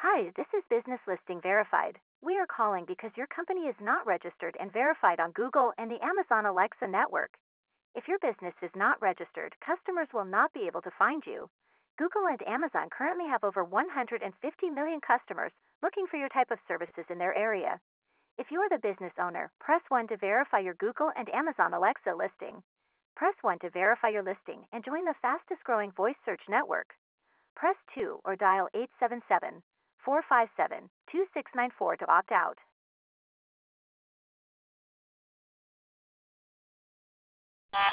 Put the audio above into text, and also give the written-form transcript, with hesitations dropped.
Hi, this is Business Listing Verified. We are calling because your company is not registered and verified on Google and the Amazon Alexa network. If your business is not registered, customers will not be able to find you. Google and Amazon currently have over 150 million customers looking for your type of services in their area. If you are the business owner, press 1 to verify your Google and Amazon Alexa listing. Press 1 to verify your listing and join the fastest growing voice search network. Press 2 or dial 877 457 2694 to opt out.